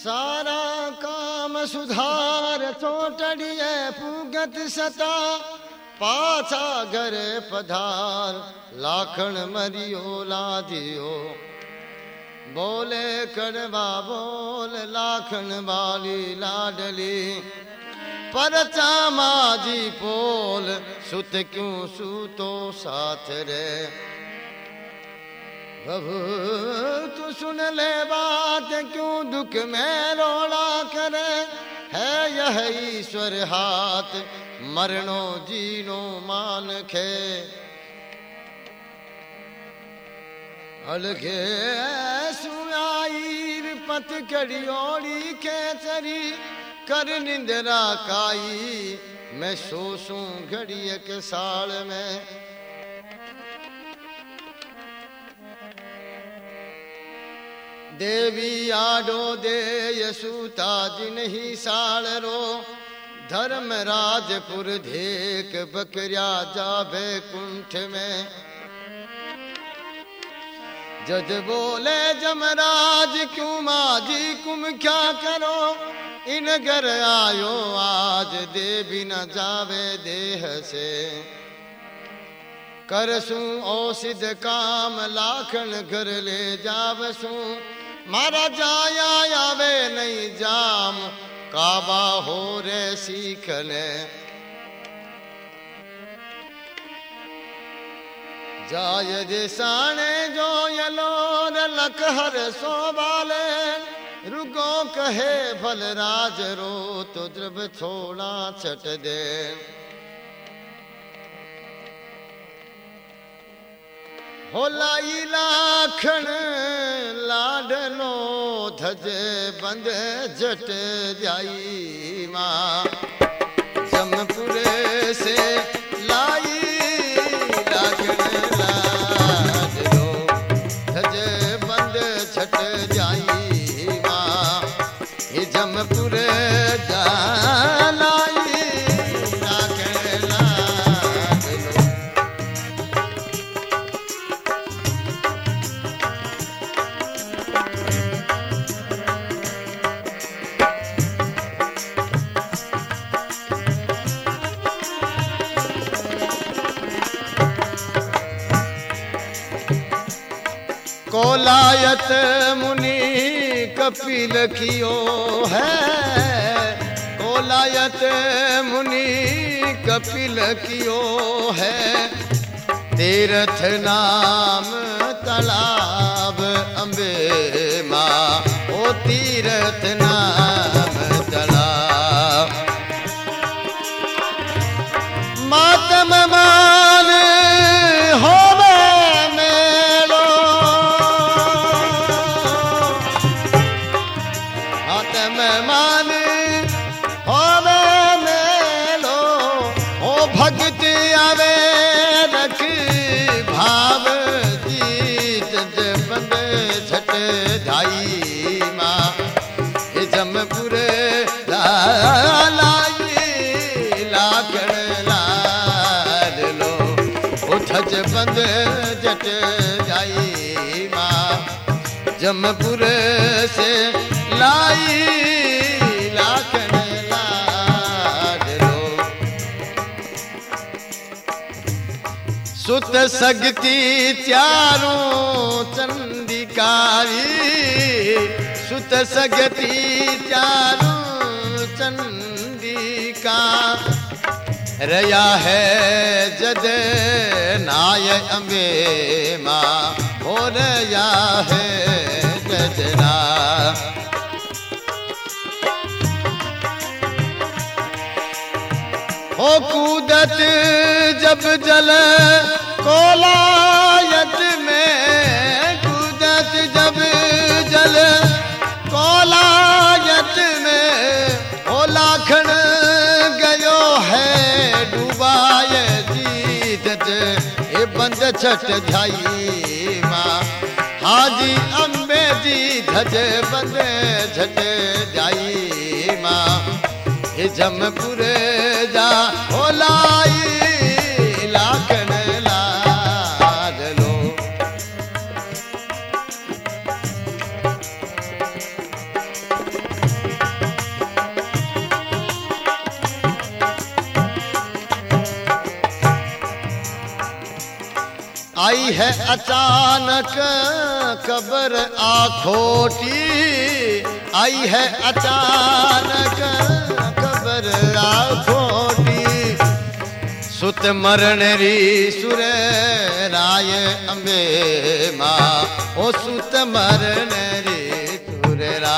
सारा काम सुधार चोटड़िए पूगत सता पाछा घर पधार लाखन मरियो लादियो बोले कड़वा बोल लाखन वाली लाडली परचा माजी पोल सुत क्यों सूतो साथ रे प्रभु तू सुन ले बात क्यों दुख में रोड़ा करे है यह ईश्वर हाथ मरणो जीनो मान खे अलगे सुनाईर पत कड़ियोड़ी के चरी कर निंदरा काई मैं सोसूं घड़िए के साल में देवी आडो दे यसूता जिन ही साल रो धर्मराजपुर धेक बकरिया जाबे कुंठ में जज बोले जमराज क्यों माजी कुम क्या करो इन घर आयो आज देवी न जावे देह से करसूं औषध काम लाखन घर ले जावसूं मारा जाया आवे नहीं जाम काबा हो रे सीखने जाय दिसाने जो यलोर लखहर सोबाले रुगो कहे भल राज रो तो द्रव छोड़ा छट दे होलाई लाखन लाडलो धजे बंद जट जाई माँ जमपुरे से लाई लाखन लाडलो धजे बंद छट जाई माँ ये जमपुरे जा कोलायत मुनि कपिल कियो है कोलायत मुनि कपिल कियो है तीर्थ नाम तालाब अम्बे माँ ओ तीर्थ नाम तालाब मातम मान हो बंद जट जाई माँ जमपुर से लाई लाखन लाडलो सुत सगती चारों चंडिकारी सुत सगती चारों चंडिका रया है जद नाय अम्बे माँ हो रया है जजना हो कूदत जब जल कोलायत में कूदत जब जल कोलायत में हो लाखन गयो है डूबाए जीत ये बंद छट जाई माँ हाजी अम्बे जी धज बंद छट जाई माँ ये जमपुर जा हो लाई लाखन लाडलो आई है अचानक कब्र आखोटी, आई है अचानक कब्र आखोटी। सुत मरण री सुर राय अम्बे माँ, ओ सुत मरण री सुर रा।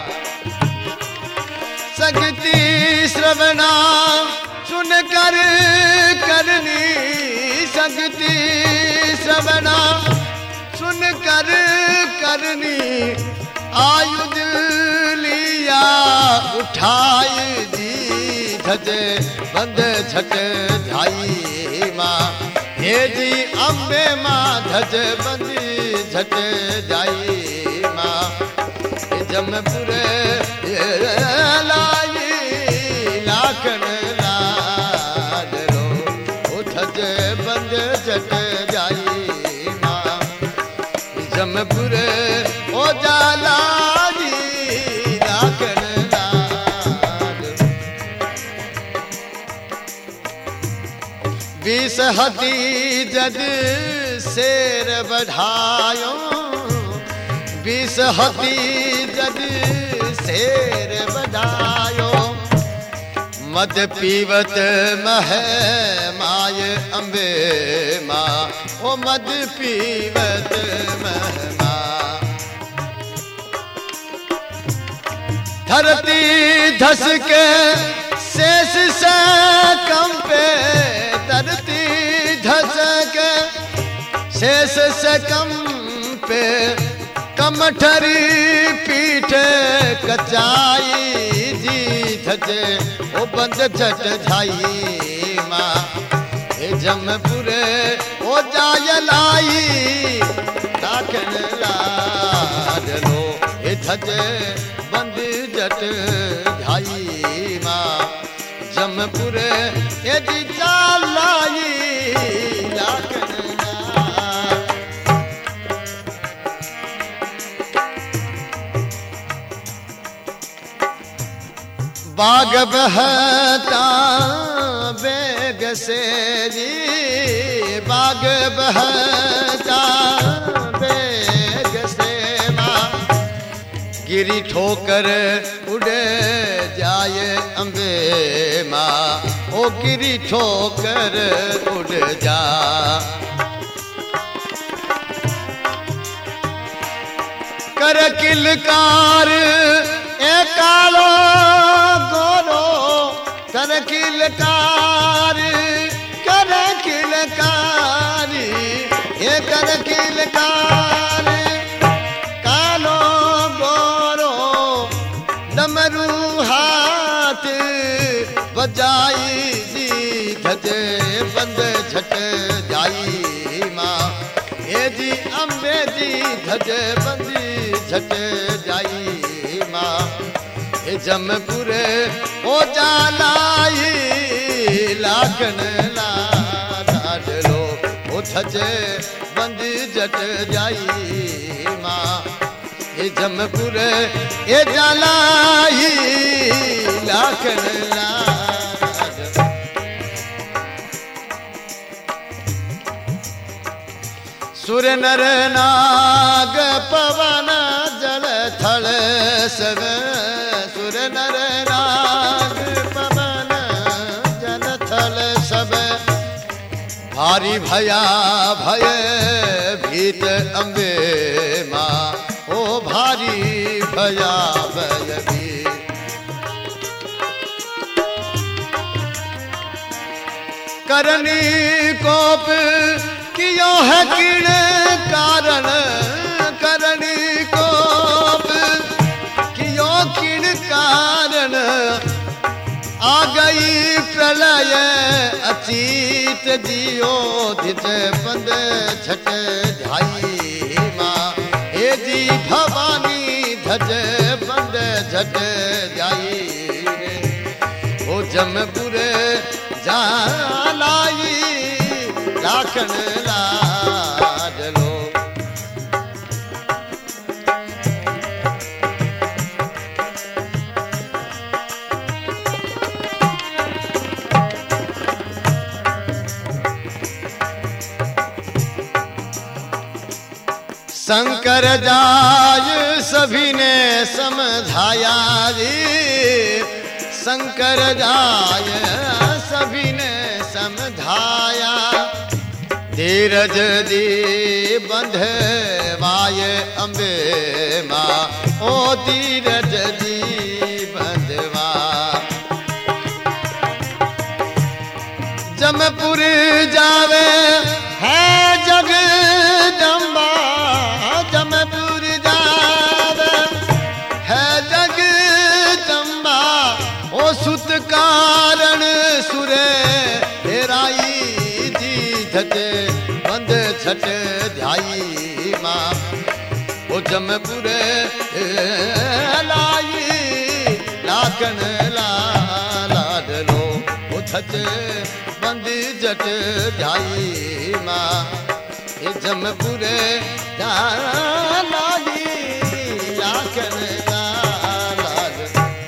सकती श्रवणा सुन कर करनी, सकती श्रवणा सुन कर करनी। आयुध लिया उठाई दी धज बंद झट जाई माँ। हे जी अम्बे माँ धज बंदी झट जाई माँ। जमपुर लाई लाखन लाडलो, ओ धज बंद झट जाई माँ। जमपुर ओ जाला जी लाखन लाडलो। 20 हदी जद शेर बढ़ायो, 20 हदी जद शेर बढ़ायो। मद पीवत मह माय अम्बे माँ, ओ मद पीवत मह माँ। धरती धस के शेष से कंपे, धरती धस के शेष से कंपे। कमठरी पीठ कचाई जी धजे, ओ बंद झट झाई माँ। हे जमपुर ओ जाय लाई लाखन लाडलो, हे धजे बंद झट झाई माँ। जमपुर ए जी चालाई लाखन बाग बहता बेग से जी, बाग बहता बेग से माँ। गिरी ठोकर उड़े जाए अम्बे माँ, ओ गिरी ठोकर उड़ जा। कर किलकार ए कालो गोरो, कर किलकार, कर किलकारी, ए कर किलकार कालो गोरो। डमरू हाथ बजाई जी धजे बंद झट जाई माँ। ए जी अम्बे जी धजे बंदी झट जाई माँ। ए जमपुर ओ जालाई लाखन लाडलो, ओ धजे बंदी झट जाई माँ। ए जमपुर ए जालाई लाखन लाडलो। सुर नर नाग पवन जल थल सब, सुर नर नाग पवन जल थल सब। भारी भया भय भीत अम्बे माँ, ओ भारी भया भय भीत। करनी कोप कियो है किण कारण, करनी कोप कियो किण कारण। आ गई प्रलय अचीत जियो धिज बंद झट झाई माँ। हे जी भवानी धज बंद झट जाई रे, ओ जमपुर जालाई लाखन लाडलो। शंकर जाय सभी ने समझाया जी, शंकर जाय सभी ने समझाया। धीरज दी बंधवाय अम्बे माँ, ओ धीरज दी बंधवा। जमपुर जावे है जगदम्बा, जमपुर जावे है जगदम्बा। ओ सुत कारण सुरे हेराई जी, धजे बंद छट ध्याई माँ। ओ जमपुर लाई लाखन लाडलो, ओ धजे बंद जट ध्याई माँ। ये जमपुर लाई लाखन लाड।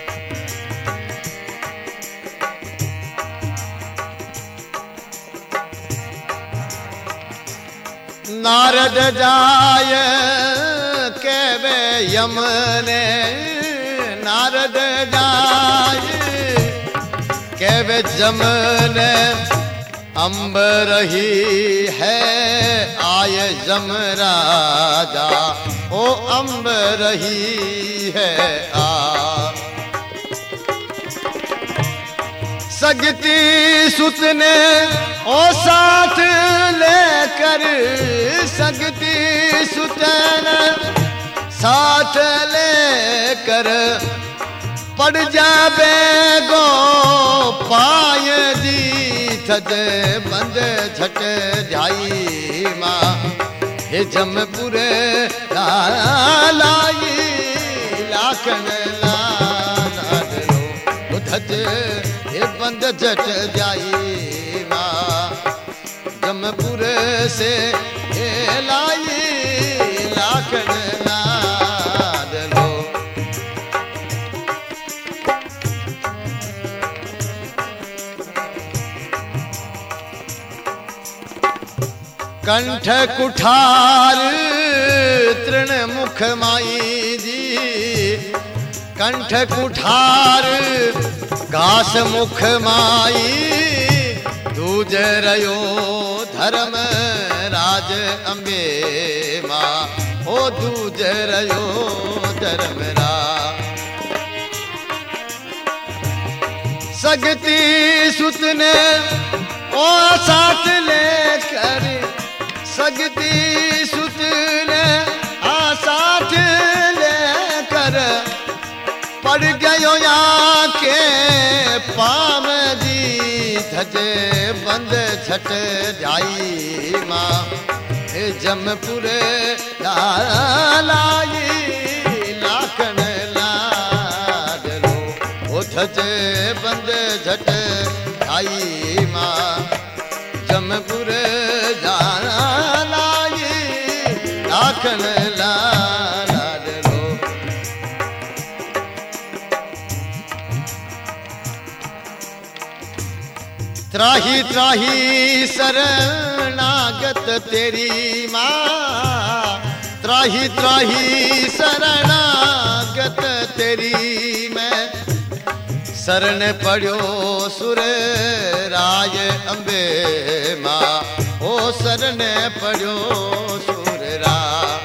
नारद जाय केवे यमने, नारद जाय केवे जमने। अम्ब रही है आय जमराजा, ओ अम्ब रही है आ। सगती सुत ने ओ साथ लेकर, सगती सुत ने साथ लेकर। पड़ जावे गो पाय जी, थजे बंद झट ध्याई माँ। हे जमपुर लाई लाखन लाडलो, धजे हे बंद झट ध्याई माँ। जमपुर से हे लाई लाखन लाडलो। कंठ कुठार तृण मुख माई जी, कंठ कुठार घास मुख माई। दूज रयो धर्म राज अम्बे माँ, ओ दूज रयो धर्म राज। सगती सुत ने ओ साथ लेकर, सगती सुत ने आ साथ लेकर। पड़ गयो आके पाम जी, धजे बंद छट ध्याई माँ। हे जमपुर लाई लाखन लाडलो, ओ धजे बंद झट ध्याई माँ। जमपुर लाई लाखन लाडलो। त्राही त्राही शरणागत तेरी माँ, त्राही त्राही शरणागत तेरी मैं। शरण पड़ो सुर राय अम्बे माँ, ओ शरण पड़ो सुर राय।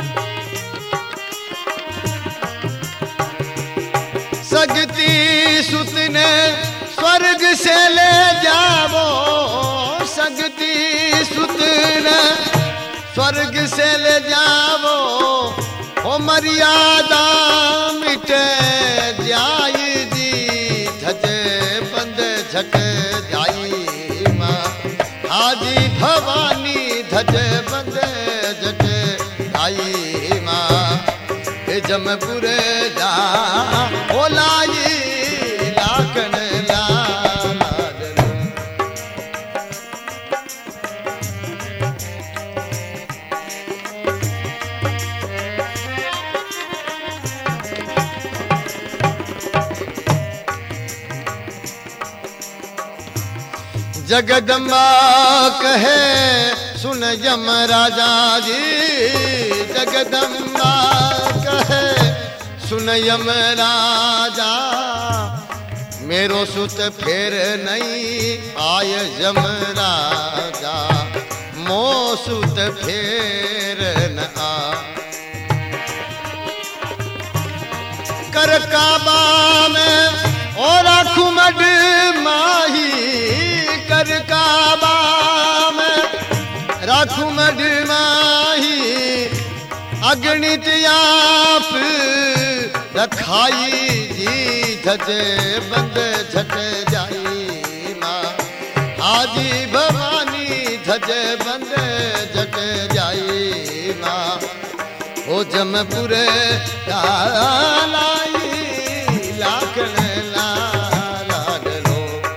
सगती सुत ने स्वर्ग से ले जावो, सगती सुत ने स्वर्ग से ले जावो। ओ मर्यादा मिटे जाई जी, धजे बंद झट जाई माँ। आदि भवानी धजे बंद झट आई माँ। हे जमपुर जा ओ लाई लाखन लाडलो। जगदम्बा कहे सुन सुन यम राजा जी जगदम्बा कहे सुन यम राजा मेरो सुत फेर नहीं आय यम राजा मो सुत फेर न आ कर काबा में और आँखों मड माही कर काबा में राखू मड माही अगणित आप रखाई जी धजे बंद झट जाई माँ हाजी भवानी धजे बंद झट जाई माँ ओ जमपुरे लाई लाखन लाडलो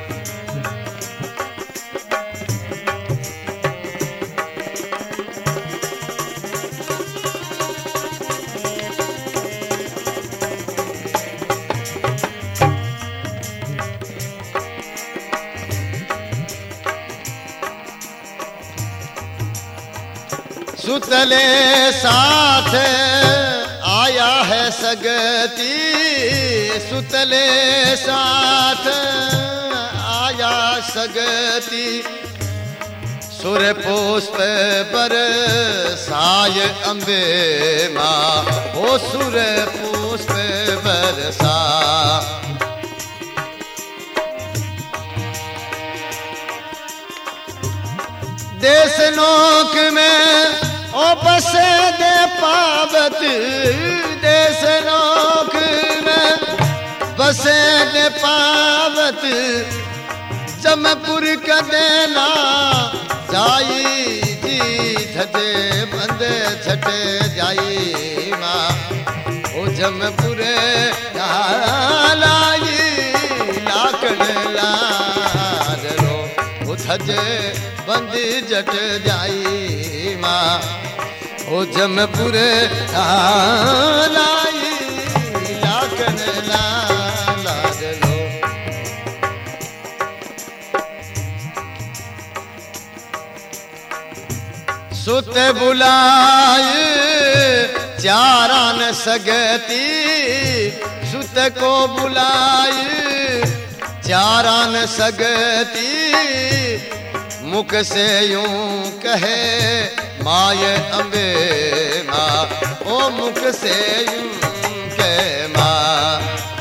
सुतले साथ आया है सगती सुतले साथ आया सगती सुर पुष्प पर साय अम्बे माँ ओ सुर पुष्प बरसा देश नोक में ओ बसे दे पावत देश नोक में बसे दे पावत जमपुर का देना जाई जी धजे बंद छट जाई माँ ओ जमपुर लाई लाकड़ लाडलो ओ धजे बंद जट जाई माँ ओ जमपुर लाई लाकन लाडलो सुत बुलाए चारान सगती सुत को बुलाए चारान सगती मुख से यूं कहे माय अम्बे माँ ओ मुख से यूं कहे माँ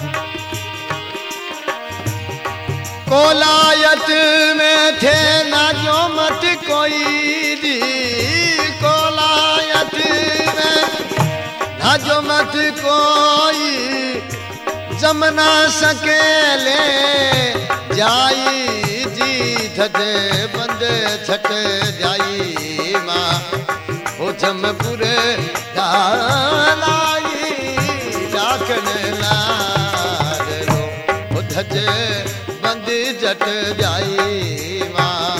कोलायत में थे ना जो मत कोई दी कोलायत में ना जो मत कोई जमना सकेले जाई जी धजे बंद छट जाई माँ ओ जमपुरे लाई लाकन लाडलो ओ धजे बंद जट जाई माँ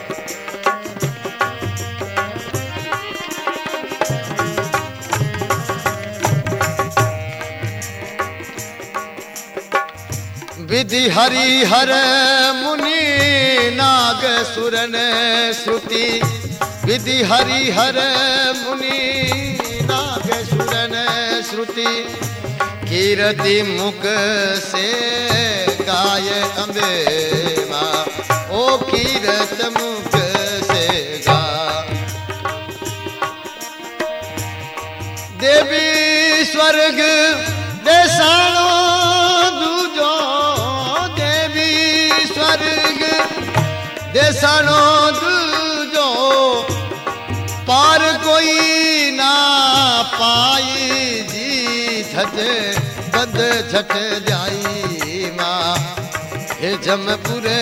विधि हरि हर मुनि नाग सुरन श्रुति विधि हरि हर मुनि नाग सुरन श्रुति कीर्ति मुख से गाय अम्बे माँ ओ कीरत मुख से गा देवी स्वर्ग देसाणो दूजो देवी स्वर्ग देसाणो दूजो पार कोई ना पाई जी धजे बद झट जाई माँ हे जमपुरे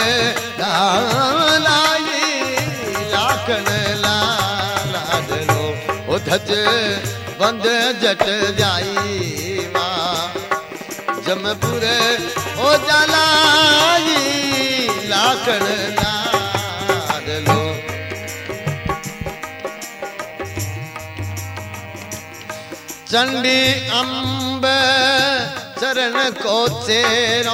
लाई लाकन लाडलो ओ धजे बंद जट जाई माँ जमपुरे ओ जलाई लाकन लाडलो चंडी अम्ब चरण को तेरो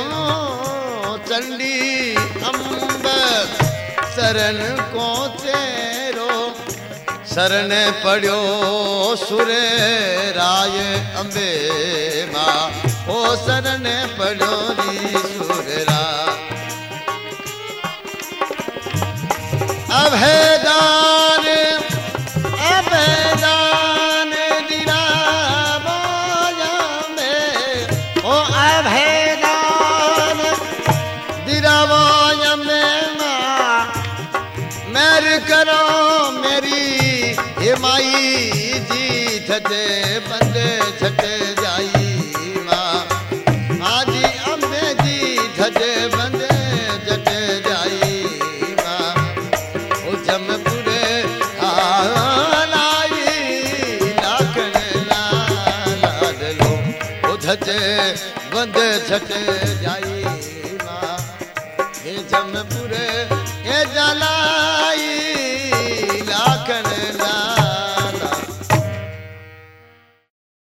चंडी अम्ब चरण को तेरो सरने पड़ियो सुरे राय अम्बे मां ओ सरने पड़ियो री सुरेरा अभेदान अभेदान दिरा बोया में ओ अभेदान दिरा बोया में मां मेर करो मेरी हे माई जी थते बंदे छटे जाई मां आदि अम्बे जी थते बंदे छटे जाई मां ओ जमपुरे आलाई लाखन लाडलो ओ थते बंदे छटे जाई